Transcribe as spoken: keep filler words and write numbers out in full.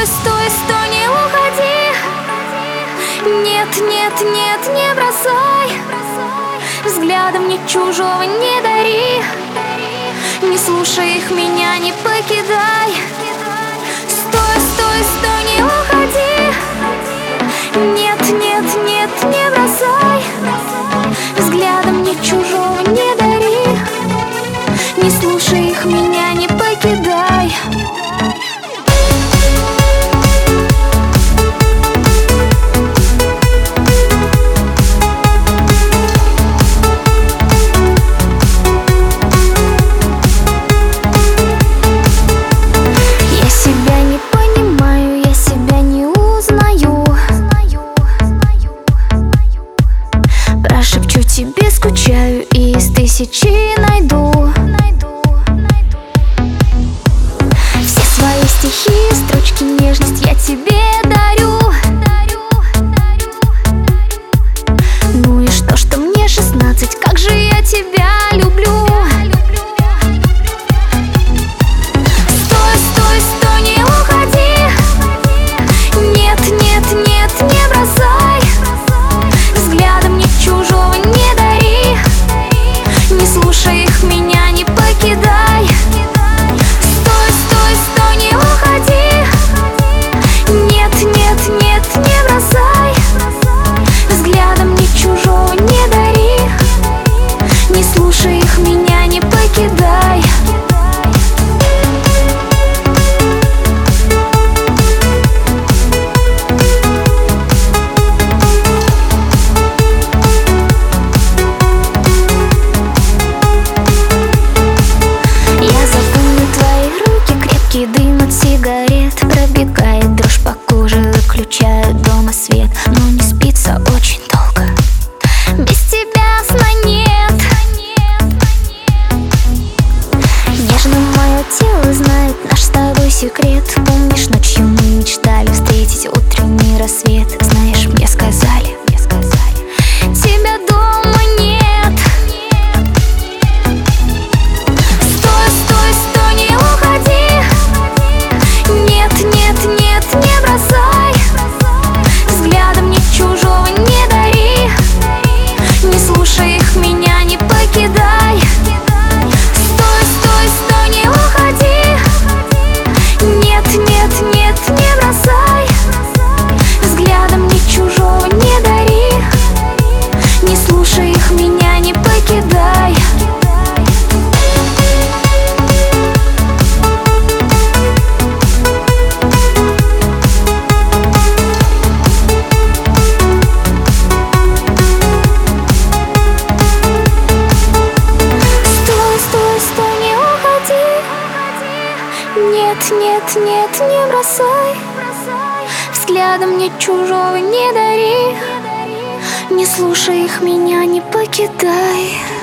Стой, стой, стой, не уходи. Нет, нет, нет, не бросай. Взглядом мне чужого не дари. Не слушай их, меня не покидай. Стой, стой, стой, не уходи. Нет, нет, нет, не бросай. Взглядом мне чужого не дари. Не слушай их, меня не покидай. Прошепчу тебе, скучаю и из тысячи найду все свои стихи, строчки, нежность я тебе дарю. Ну и что, что мне шестнадцать, как же я тебя люблю. Стой, стой, стой, не уходи. Нет, нет, нет, не бросай. Взглядом мне чужого не дари. Не слушай их, меня не покидай. Стой, стой, стой, не уходи. Нет, нет, нет, не бросай. Взглядом мне чужого не дари. Не слушай их, меня не покидай. Дым от сигарет, пробегает дрожь по коже, выключаю дома свет, но не спится очень долго. Без тебя сна нет. Нежно мое тело знает наш с тобой секрет. Помнишь, ночью мы мечтали встретить утренний рассвет. Знаешь, мне сказали, мне сказали, тебя дома нет. Стой, стой, стой, не уходи. Нет, нет, нет, не бросай. Взглядом мне чужого не дари. Не слушай их, меня не покидай. Стой, стой, стой, не уходи. Нет, нет, нет, не бросай. Взглядом мне чужого не дари. Не слушай их, меня не покидай. Нет, нет, нет, не бросай. Взглядом мне чужого не дари. Не слушай их, меня не покидай.